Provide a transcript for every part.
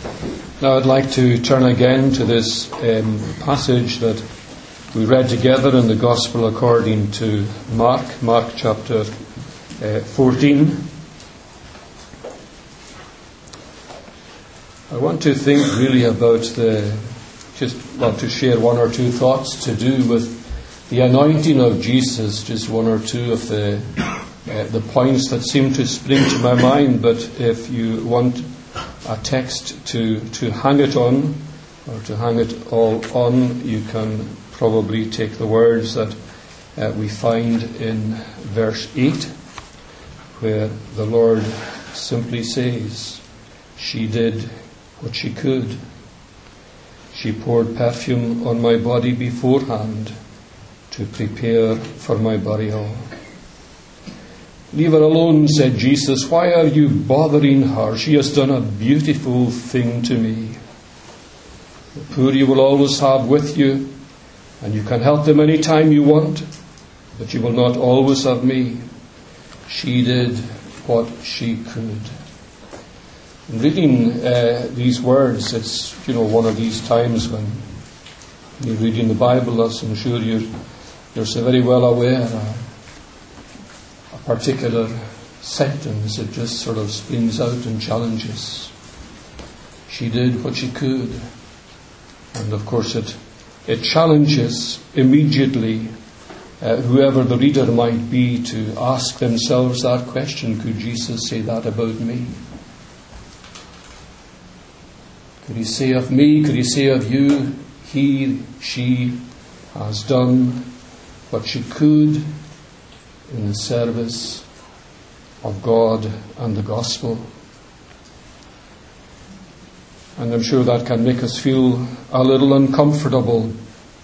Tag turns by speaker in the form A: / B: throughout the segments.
A: Now I'd like to turn again to this passage that we read together in the Gospel according to Mark chapter 14. I want to think really about to share one or two thoughts to do with the anointing of Jesus, just one or two of the points that seem to spring to my mind. But if you want a text to hang it on, or to hang it all on, you can probably take the words that we find in verse 8, where the Lord simply says, "She did what she could. She poured perfume on my body beforehand to prepare for my burial." "Leave her alone," said Jesus. "Why are you bothering her? She has done a beautiful thing to me. The poor you will always have with you, and you can help them any time you want, but you will not always have me. She did what she could." In reading these words, it's one of these times when you're reading the Bible, as I'm sure you're so very well aware, a particular sentence that just sort of springs out and challenges. She did what she could. And of course it challenges immediately whoever the reader might be to ask themselves that question: could Jesus say that about me? Could he say of me, could he say of you, she has done what she could in the service of God and the gospel? And I'm sure that can make us feel a little uncomfortable.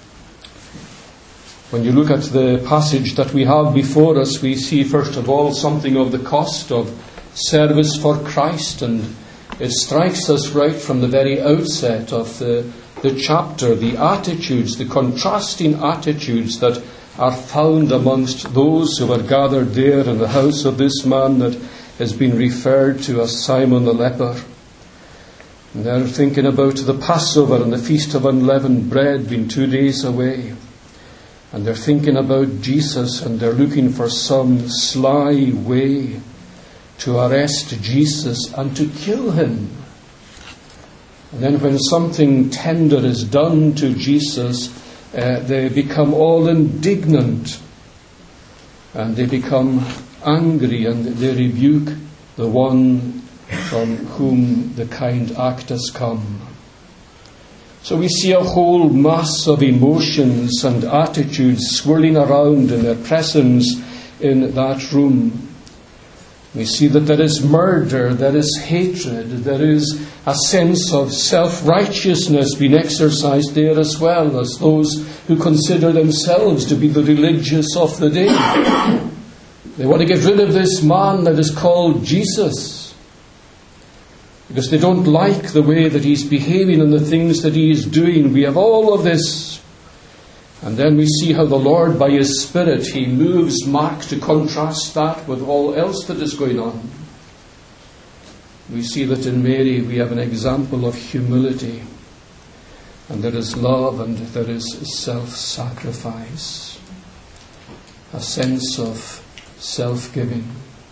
A: When you look at the passage that we have before us, we see first of all something of the cost of service for Christ, and it strikes us right from the very outset of the chapter, the attitudes, the contrasting attitudes that are found amongst those who are gathered there in the house of this man that has been referred to as Simon the leper. And they're thinking about the Passover and the Feast of Unleavened Bread being 2 days away. And they're thinking about Jesus, and they're looking for some sly way to arrest Jesus and to kill him. And then when something tender is done to Jesus, they become all indignant, and they become angry, and they rebuke the one from whom the kind act has come. So we see a whole mass of emotions and attitudes swirling around in their presence in that room. We see that there is murder, there is hatred, there is a sense of self-righteousness being exercised there as well, as those who consider themselves to be the religious of the day. They want to get rid of this man that is called Jesus, because they don't like the way that he's behaving and the things that he is doing. We have all of this. And then we see how the Lord, by His Spirit, He moves Mark to contrast that with all else that is going on. We see that in Mary we have an example of humility, and there is love, and there is self-sacrifice, a sense of self-giving.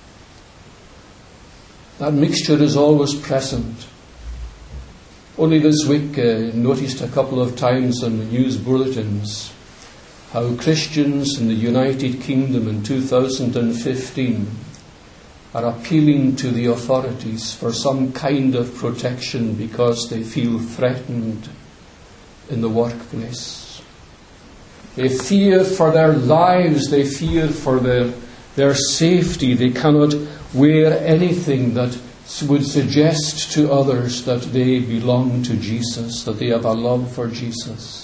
A: That mixture is always present. Only this week noticed a couple of times on the news bulletins how Christians in the United Kingdom in 2015 are appealing to the authorities for some kind of protection because they feel threatened in the workplace. They fear for their lives, they fear for their safety. They cannot wear anything that would suggest to others that they belong to Jesus, that they have a love for Jesus.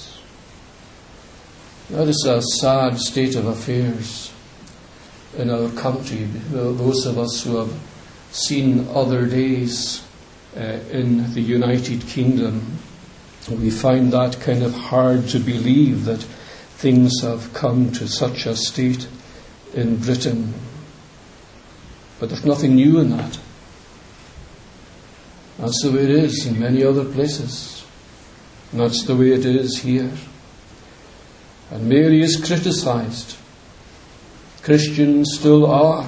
A: That is a sad state of affairs in our country. Those of us who have seen other days in the United Kingdom, we find that kind of hard to believe that things have come to such a state in Britain. But there's nothing new in that. That's the way it is in many other places. And that's the way it is here. And Mary is criticized. Christians still are.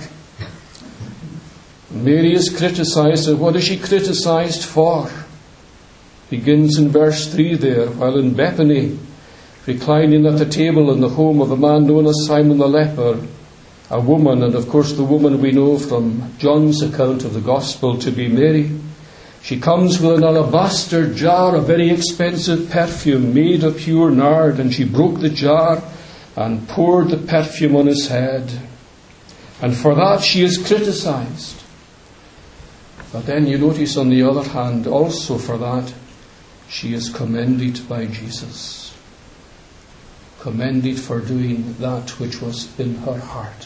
A: Mary is criticized, and what is she criticized for? Begins in verse 3 there, while in Bethany, reclining at the table in the home of a man known as Simon the leper, a woman, and of course the woman we know from John's account of the Gospel to be Mary, she comes with an alabaster jar of very expensive perfume made of pure nard, and she broke the jar and poured the perfume on his head. And for that she is criticized. But then you notice on the other hand, also for that, she is commended by Jesus. Commended for doing that which was in her heart.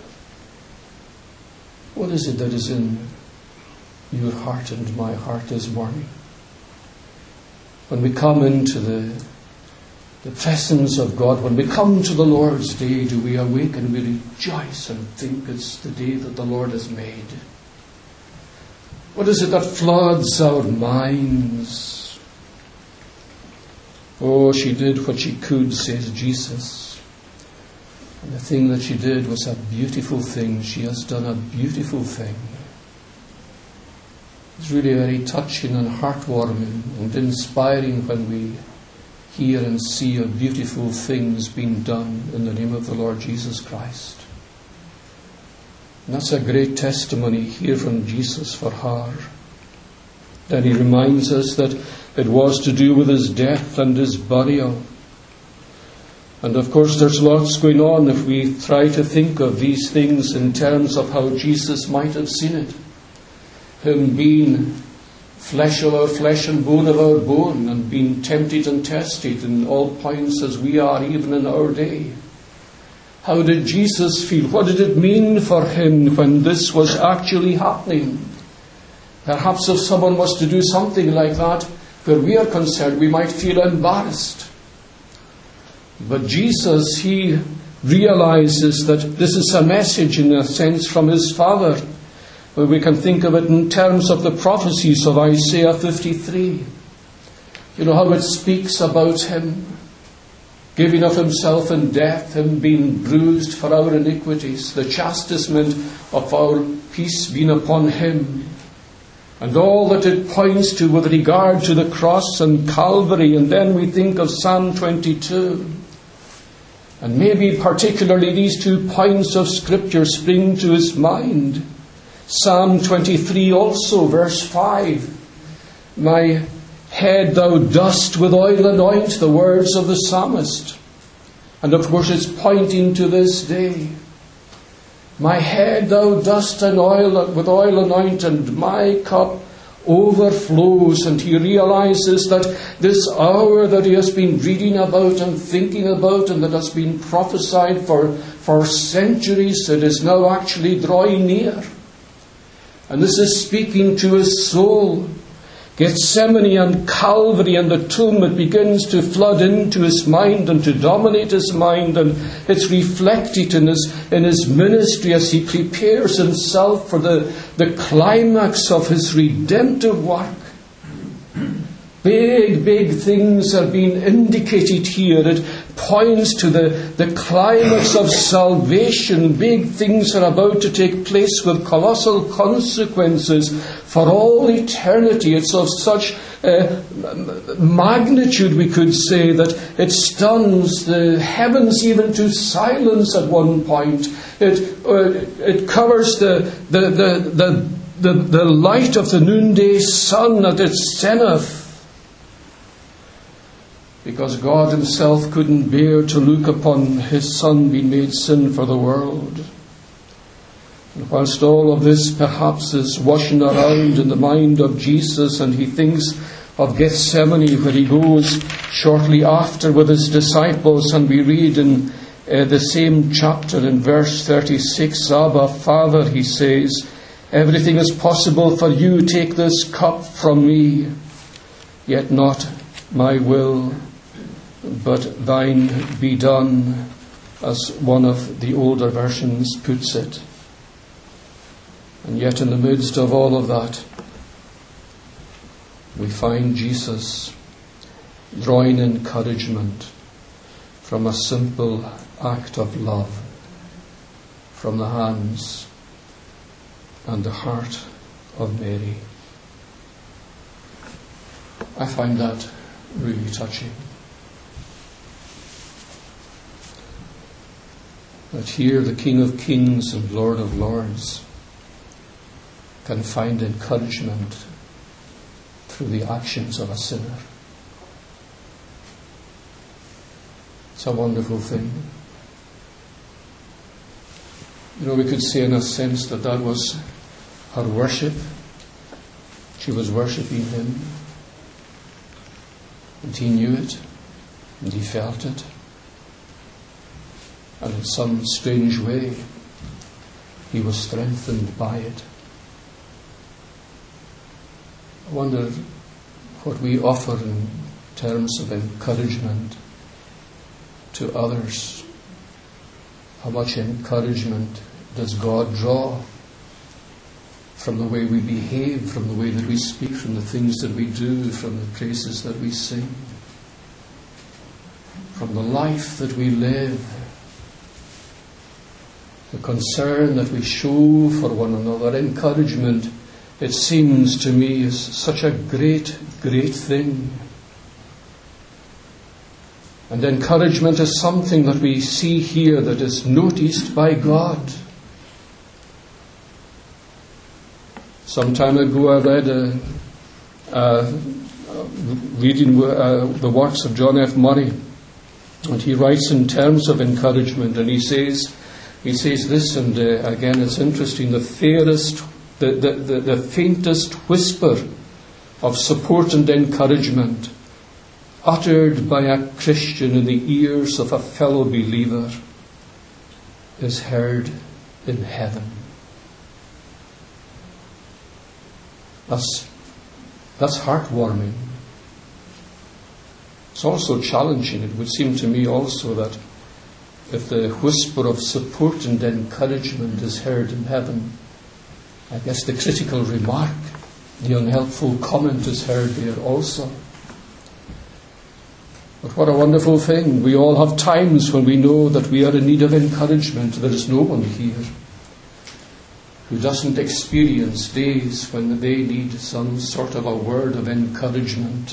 A: What is it that is in your heart and my heart this morning? When we come into the presence of God, when we come to the Lord's day, do we awake and we rejoice and think it's the day that the Lord has made? What is it that floods our minds? Oh, she did what she could, says Jesus. And the thing that she did was a beautiful thing. She has done a beautiful thing. It's really very touching and heartwarming and inspiring when we hear and see a beautiful things being done in the name of the Lord Jesus Christ. And that's a great testimony here from Jesus for her. Then he reminds us that it was to do with his death and his burial. And of course there's lots going on if we try to think of these things in terms of how Jesus might have seen it. Him being flesh of our flesh and bone of our bone, and being tempted and tested in all points as we are even in our day. How did Jesus feel? What did it mean for him when this was actually happening? Perhaps if someone was to do something like that, where we are concerned, we might feel embarrassed. But Jesus, he realizes that this is a message in a sense from his Father, where we can think of it in terms of the prophecies of Isaiah 53. You know how it speaks about him giving of himself in death, him being bruised for our iniquities, the chastisement of our peace being upon him, and all that it points to with regard to the cross and Calvary. And then we think of Psalm 22. And maybe particularly these 2 points of Scripture spring to his mind. Psalm 23 also, verse 5. My head thou dost with oil anoint, the words of the psalmist. And of course it's pointing to this day. My head thou dost with oil anoint, and my cup overflows. And he realizes that this hour that he has been reading about and thinking about, and that has been prophesied for centuries, it is now actually drawing near. And this is speaking to his soul. Gethsemane and Calvary and the tomb, it begins to flood into his mind and to dominate his mind, and it's reflected in his ministry as he prepares himself for the climax of his redemptive work. Big things are being indicated here. It points to the climax of salvation. Big things are about to take place with colossal consequences for all eternity. It's of such magnitude, we could say, that it stuns the heavens even to silence at one point. It covers the light of the noonday sun at its zenith. Because God himself couldn't bear to look upon his Son being made sin for the world. And whilst all of this perhaps is washing around in the mind of Jesus, and he thinks of Gethsemane, where he goes shortly after with his disciples, and we read in the same chapter in verse 36, Abba, Father, he says, everything is possible for you. Take this cup from me, yet not my will, but thine be done, as one of the older versions puts it. And yet in the midst of all of that, we find Jesus drawing encouragement from a simple act of love from the hands and the heart of Mary. I find that really touching. That here the King of Kings and Lord of Lords can find encouragement through the actions of a sinner. It's a wonderful thing. You know, we could say in a sense that that was her worship. She was worshipping him. And he knew it. And he felt it. And in some strange way, he was strengthened by it. I wonder what we offer in terms of encouragement to others. How much encouragement does God draw from the way we behave, from the way that we speak, from the things that we do, from the praises that we sing, from the life that we live, the concern that we show for one another. Encouragement, it seems to me, is such a great, great thing. And encouragement is something that we see here that is noticed by God. Some time ago I read reading the works of John F. Murray, and he writes in terms of encouragement, and he says this, and again it's interesting, the faintest whisper of support and encouragement uttered by a Christian in the ears of a fellow believer is heard in heaven. That's heartwarming. It's also challenging. It would seem to me also that if the whisper of support and encouragement is heard in heaven, I guess the critical remark, the unhelpful comment is heard there also. But what a wonderful thing. We all have times when we know that we are in need of encouragement. There is no one here who doesn't experience days when they need some sort of a word of encouragement.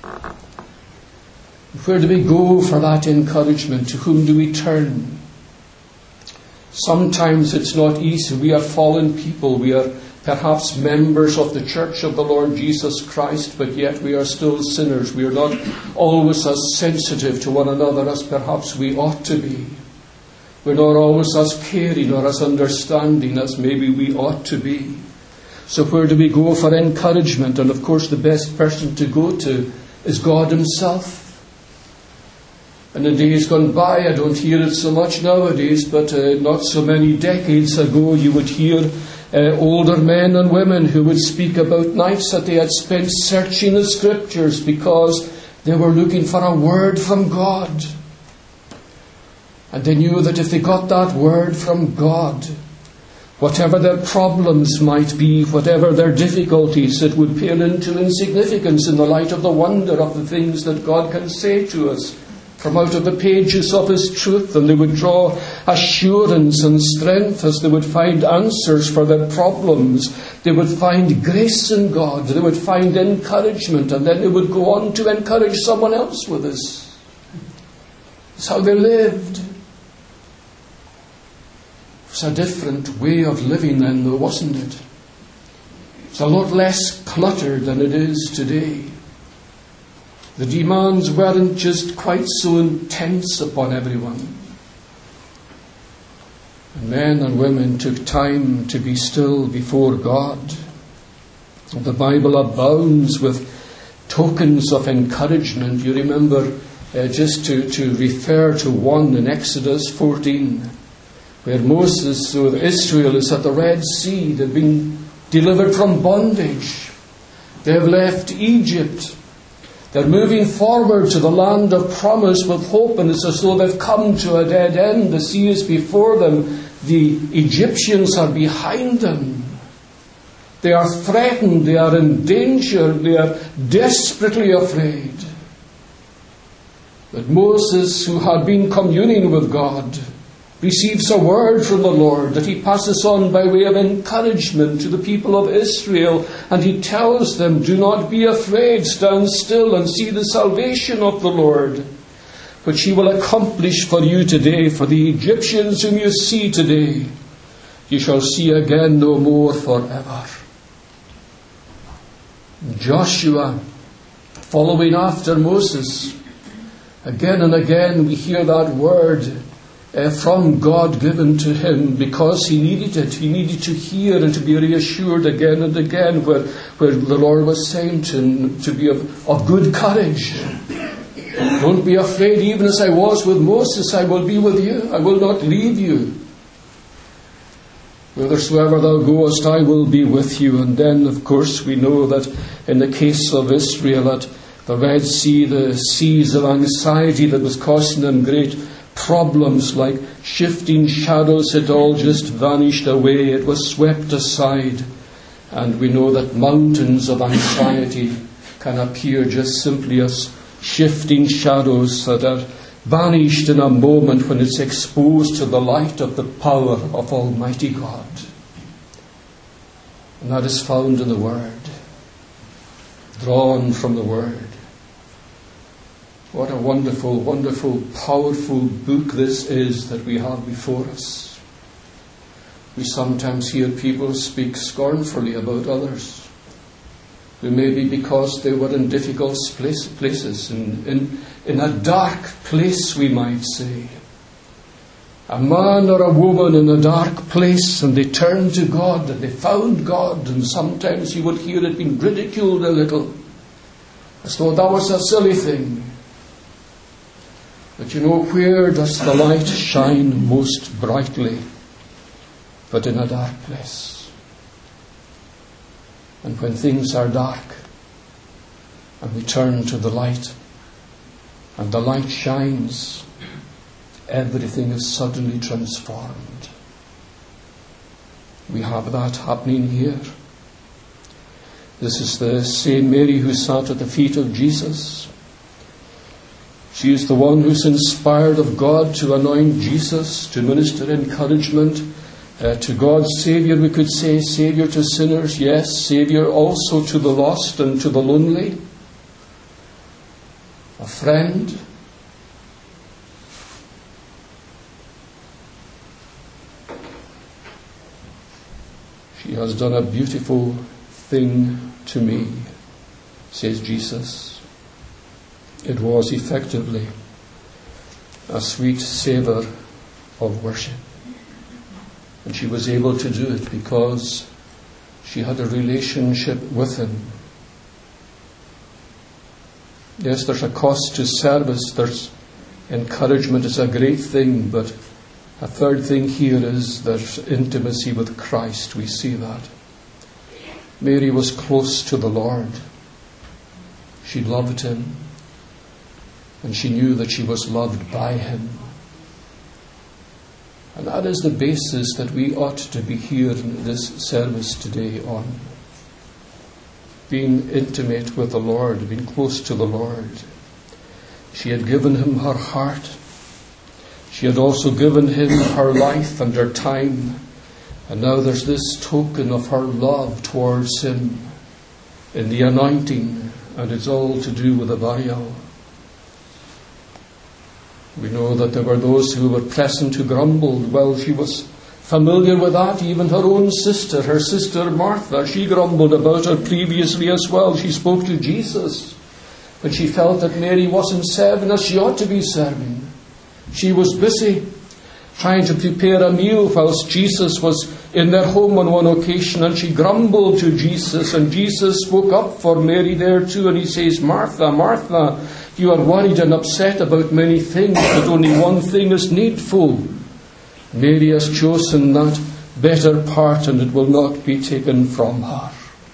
A: Where do we go for that encouragement? To whom do we turn? Sometimes it's not easy. We are fallen people. We are perhaps members of the Church of the Lord Jesus Christ, but yet we are still sinners. We are not always as sensitive to one another as perhaps we ought to be. We're not always as caring or as understanding as maybe we ought to be. So where do we go for encouragement? And of course the best person to go to is God Himself. And the days gone by, I don't hear it so much nowadays, but not so many decades ago you would hear older men and women who would speak about nights that they had spent searching the Scriptures because they were looking for a word from God. And they knew that if they got that word from God, whatever their problems might be, whatever their difficulties, it would pale into insignificance in the light of the wonder of the things that God can say to us from out of the pages of His truth. And they would draw assurance and strength as they would find answers for their problems. They would find grace in God. They would find encouragement, and then they would go on to encourage someone else with this. That's how they lived. It's a different way of living then, though, wasn't it? It's a lot less cluttered than it is today. The demands weren't just quite so intense upon everyone. And men and women took time to be still before God. And the Bible abounds with tokens of encouragement. You remember, just to refer to one in Exodus 14, where Moses or Israel is at the Red Sea. They've been delivered from bondage. They've left Egypt. They're moving forward to the land of promise with hope, and it's as though they've come to a dead end. The sea is before them. The Egyptians are behind them. They are threatened, they are in danger, they are desperately afraid. But Moses, who had been communing with God, receives a word from the Lord that he passes on by way of encouragement to the people of Israel, and he tells them, do not be afraid, stand still and see the salvation of the Lord, which he will accomplish for you today. For the Egyptians whom you see today, you shall see again no more forever. Joshua, following after Moses, again and again we hear that word from God given to him, because he needed it. He needed to hear and to be reassured again and again, where the Lord was saying to him to be of good courage. Don't be afraid, even as I was with Moses, I will be with you. I will not leave you. Whithersoever thou goest, I will be with you. And then, of course, we know that in the case of Israel, at the Red Sea, the seas of anxiety that was causing them great problems, like shifting shadows, had all just vanished away. It was swept aside. And we know that mountains of anxiety can appear just simply as shifting shadows that are vanished in a moment when it's exposed to the light of the power of Almighty God. And that is found in the Word, drawn from the Word. What a wonderful, wonderful, powerful book this is that we have before us. We sometimes hear people speak scornfully about others. It may be because they were in difficult places, in a dark place, we might say. A man or a woman in a dark place, and they turned to God and they found God, and sometimes you would hear it being ridiculed a little, as though that was a silly thing. But you know, where does the light shine most brightly but in a dark place? And when things are dark and we turn to the light and the light shines, everything is suddenly transformed. We have that happening here. This is the same Mary who sat at the feet of Jesus. She is the one who's inspired of God to anoint Jesus, to minister encouragement to God's Saviour, we could say, Saviour to sinners, yes, Saviour also to the lost and to the lonely, a friend. She has done a beautiful thing to me, says Jesus. It was effectively a sweet savour of worship. And she was able to do it because she had a relationship with him. Yes, there's a cost to service. There's encouragement is a great thing, but a third thing here is there's intimacy with Christ. We see that. Mary was close to the Lord. She loved him, and she knew that she was loved by him. And that is the basis that we ought to be here in this service today on. Being intimate with the Lord, being close to the Lord. She had given him her heart. She had also given him her life and her time. And now there's this token of her love towards him in the anointing, and it's all to do with the burial. We know that there were those who were present who grumbled. Well, she was familiar with that. Even her own sister, her sister Martha, she grumbled about her previously as well. She spoke to Jesus when she felt that Mary wasn't serving as she ought to be serving. She was busy trying to prepare a meal whilst Jesus was in their home on one occasion, and she grumbled to Jesus, and Jesus spoke up for Mary there too, and he says, Martha, Martha, you are worried and upset about many things, but only one thing is needful. Mary has chosen that better part, and it will not be taken from her.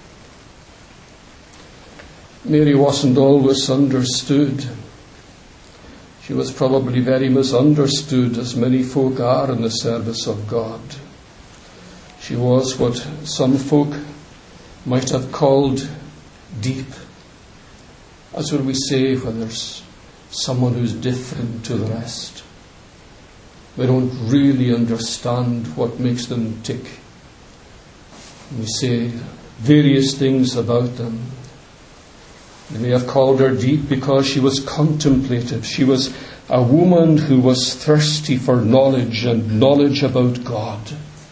A: Mary wasn't always understood. She was probably very misunderstood, as many folk are in the service of God. She was what some folk might have called deep. That's what we say when there's someone who's different to the rest. We don't really understand what makes them tick. We say various things about them. They may have called her deep because she was contemplative. She was a woman who was thirsty for knowledge and knowledge about God.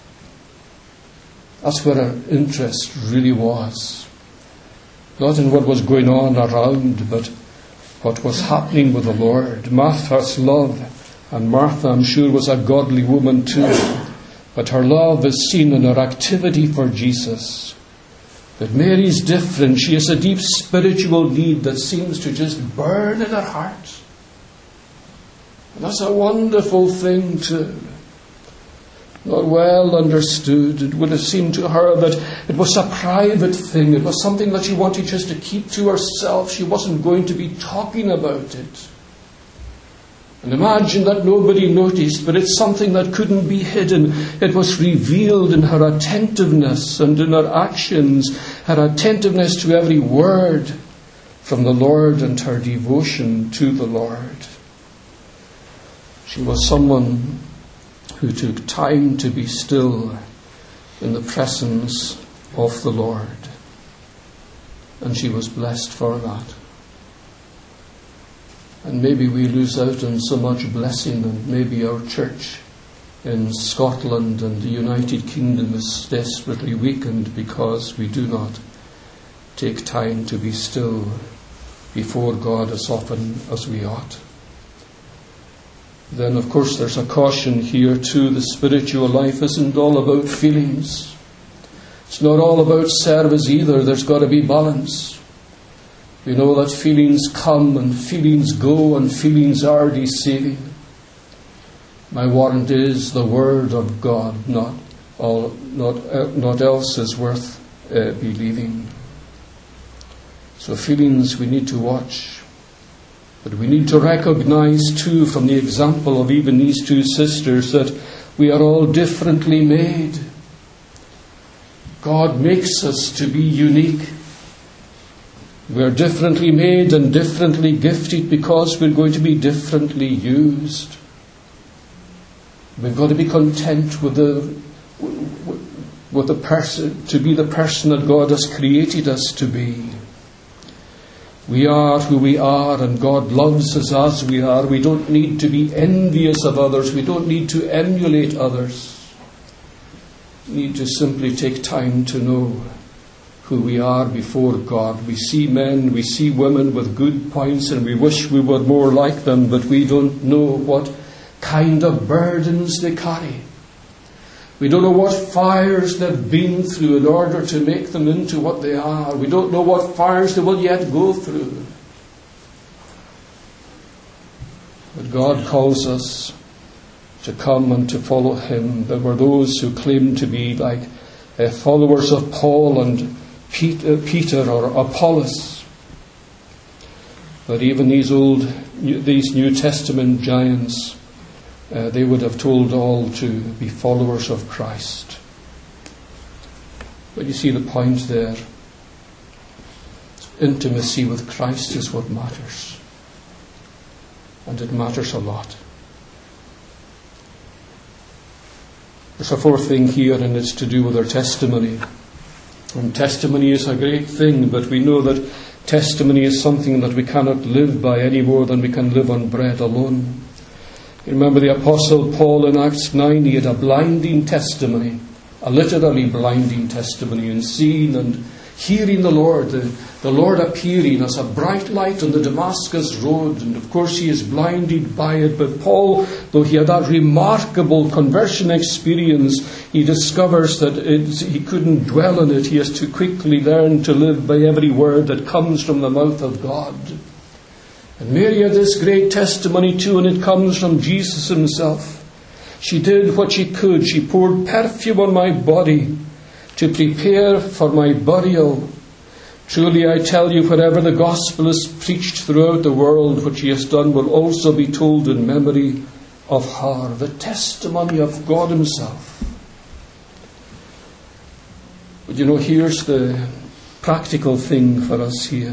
A: That's where her interest really was. Not in what was going on around, but what was happening with the Lord. Martha's love, and Martha, I'm sure, was a godly woman too, but her love is seen in her activity for Jesus. But Mary's different. She has a deep spiritual need that seems to just burn in her heart. And that's a wonderful thing too. Not well understood. It would have seemed to her that it was a private thing. It was something that she wanted just to keep to herself. She wasn't going to be talking about it. And imagine that nobody noticed, but it's something that couldn't be hidden. It was revealed in her attentiveness and in her actions, her attentiveness to every word from the Lord and her devotion to the Lord. She was someone who took time to be still in the presence of the Lord. And she was blessed for that. And maybe we lose out on so much blessing, and maybe our church in Scotland and the United Kingdom is desperately weakened because we do not take time to be still before God as often as we ought. Then, of course, there's a caution here too. The spiritual life isn't all about feelings. It's not all about service either. There's got to be balance. We know that feelings come and feelings go, and feelings are deceiving. My warrant is the Word of God, not else is worth believing. So feelings we need to watch. But we need to recognize too, from the example of even these two sisters, that we are all differently made. God makes us to be unique. We are differently made and differently gifted because we're going to be differently used. We've got to be content with the person, to be the person that God has created us to be. We are who we are, and God loves us as we are. We don't need to be envious of others. We don't need to emulate others. We need to simply take time to know who we are before God. We see men, we see women with good points, and we wish we were more like them, but we don't know what kind of burdens they carry. We don't know what fires they've been through in order to make them into what they are. We don't know what fires they will yet go through. But God calls us to come and to follow Him. There were those who claimed to be like followers of Paul and Peter or Apollos. But even these New Testament giants, they would have told all to be followers of Christ. But you see the point there. Intimacy with Christ is what matters. And it matters a lot. There's a fourth thing here, and it's to do with our testimony. And testimony is a great thing, but we know that testimony is something that we cannot live by any more than we can live on bread alone. You remember the Apostle Paul in Acts 9, he had a blinding testimony, a literally blinding testimony, in seeing and hearing the Lord appearing as a bright light on the Damascus road, and of course he is blinded by it. But Paul, though he had that remarkable conversion experience, he discovers that he couldn't dwell on it. He has to quickly learn to live by every word that comes from the mouth of God. And Mary had this great testimony too, and it comes from Jesus Himself. She did what she could. She poured perfume on my body to prepare for my burial. Truly I tell you, wherever the gospel is preached throughout the world, what she has done will also be told in memory of her. The testimony of God Himself. But here's the practical thing for us here.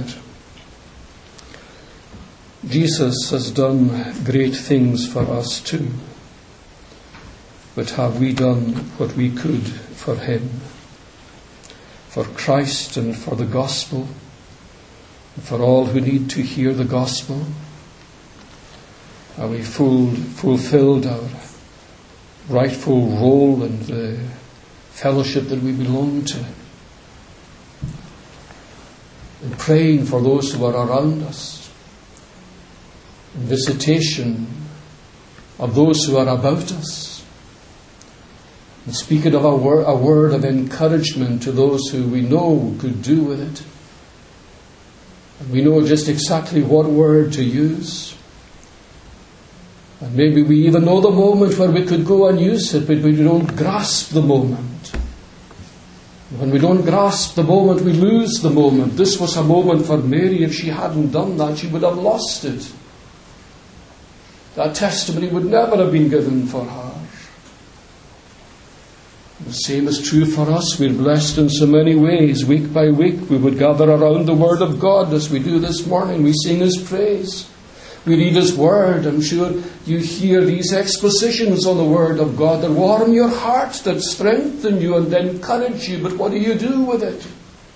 A: Jesus has done great things for us too. But have we done what we could for him? For Christ and for the gospel? And for all who need to hear the gospel? Have we fulfilled our rightful role in the fellowship that we belong to? In praying for those who are around us? In visitation of those who are about us? And speaking of a word of encouragement to those who we know could do with it? And we know just exactly what word to use. And maybe we even know the moment where we could go and use it, but we don't grasp the moment. When we don't grasp the moment, we lose the moment. This was a moment for Mary. If she hadn't done that, she would have lost it. That testimony would never have been given for her. The same is true for us. We're blessed in so many ways. Week by week, we would gather around the Word of God as we do this morning. We sing His praise. We read His Word. I'm sure you hear these expositions on the Word of God that warm your heart, that strengthen you and encourage you. But what do you do with it?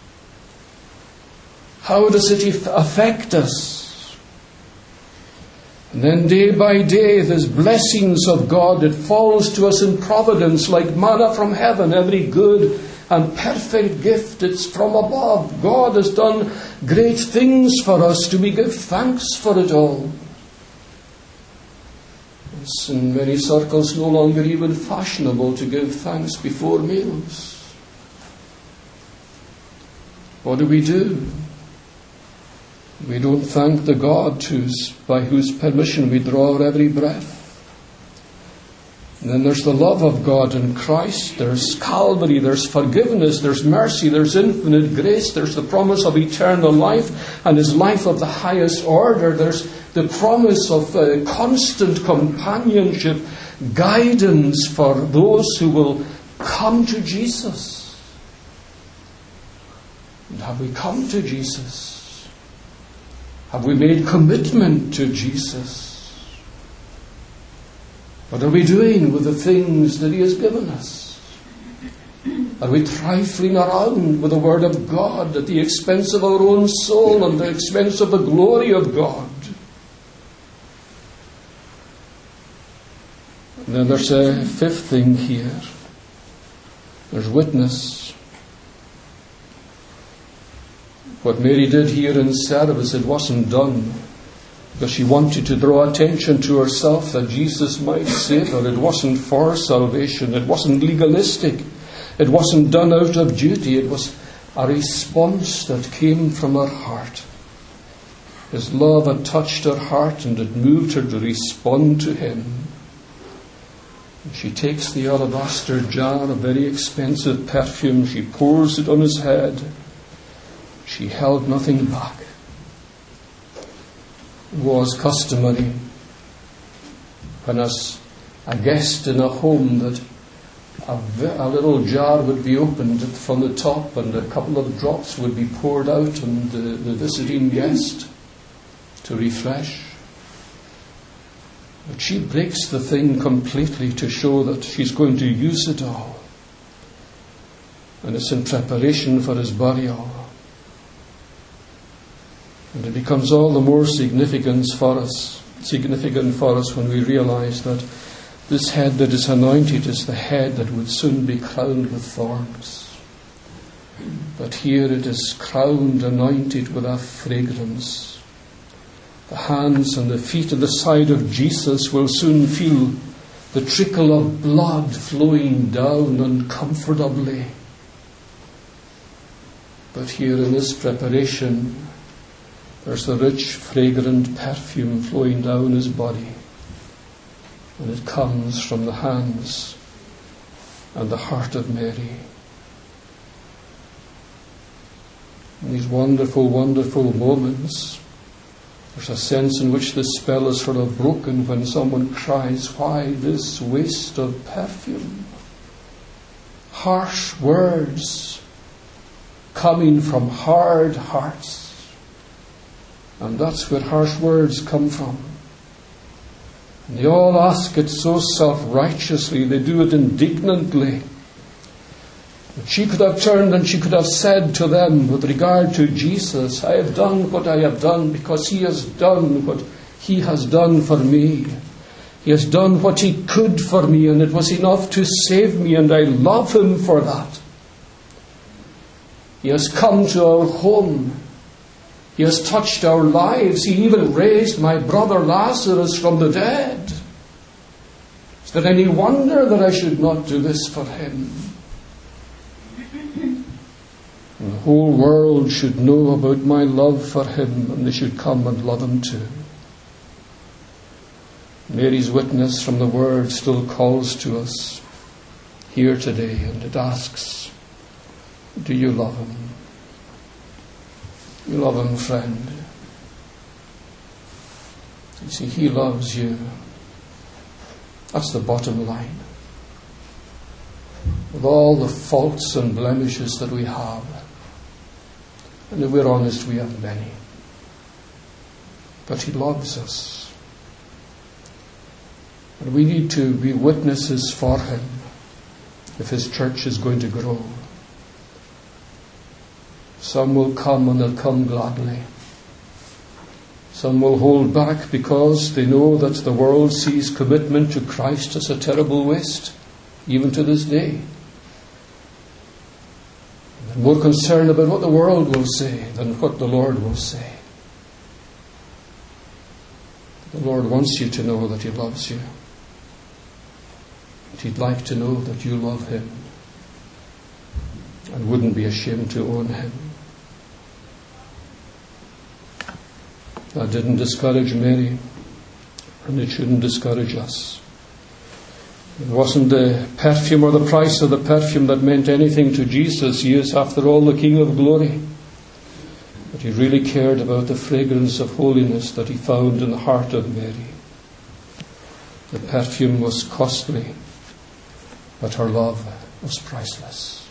A: How does it affect us? And then day by day, there's blessings of God that falls to us in providence like manna from heaven. Every good and perfect gift, it's from above. God has done great things for us. Do we give thanks for it all? It's in many circles no longer even fashionable to give thanks before meals. What do? We don't thank the God by whose permission we draw our every breath. And then there's the love of God in Christ. There's Calvary, there's forgiveness, there's mercy, there's infinite grace, there's the promise of eternal life and His life of the highest order. There's the promise of constant companionship, guidance for those who will come to Jesus. And have we come to Jesus? Have we made commitment to Jesus? What are we doing with the things that He has given us? Are we trifling around with the Word of God at the expense of our own soul and the expense of the glory of God? And then there's a fifth thing here. There's witness. What Mary did here in service, it wasn't done because she wanted to draw attention to herself that Jesus might save her. It wasn't for salvation. It wasn't legalistic. It wasn't done out of duty. It was a response that came from her heart. His love had touched her heart and it moved her to respond to Him. And she takes the alabaster jar, a very expensive perfume. She pours it on His head. She held nothing back. It was customary when as a guest in a home that a little jar would be opened from the top and a couple of drops would be poured out on the visiting guest to refresh. But she breaks the thing completely to show that she's going to use it all. And it's in preparation for His burial. And it becomes all the more significant for us when we realize that this head that is anointed is the head that would soon be crowned with thorns. But here it is crowned, anointed with a fragrance. The hands and the feet and the side of Jesus will soon feel the trickle of blood flowing down uncomfortably. But here in this preparation, there's the rich, fragrant perfume flowing down His body. And it comes from the hands and the heart of Mary. In these wonderful, wonderful moments, there's a sense in which the spell is sort of broken when someone cries, "Why this waste of perfume?" Harsh words coming from hard hearts. And that's where harsh words come from. And they all ask it so self-righteously. They do it indignantly. But she could have turned and she could have said to them with regard to Jesus, I have done what I have done because He has done what He has done for me. He has done what He could for me, and it was enough to save me, and I love Him for that. He has come to our home. He has touched our lives. He even raised my brother Lazarus from the dead. Is there any wonder that I should not do this for him? And the whole world should know about my love for him, and they should come and love him too. Mary's witness from the Word still calls to us here today, and it asks, do you love him? You love him, friend. You see, he loves you. That's the bottom line. With all the faults and blemishes that we have, and if we're honest, we have many, but he loves us. And we need to be witnesses for him if his church is going to grow. Some will come, and they'll come gladly. Some will hold back because they know that the world sees commitment to Christ as a terrible waste, even to this day. They're more concerned about what the world will say than what the Lord will say. The Lord wants you to know that he loves you. And he'd like to know that you love him and wouldn't be ashamed to own him. That didn't discourage Mary, and it shouldn't discourage us. It wasn't the perfume or the price of the perfume that meant anything to Jesus. He is, after all, the King of glory. But he really cared about the fragrance of holiness that he found in the heart of Mary. The perfume was costly, but her love was priceless.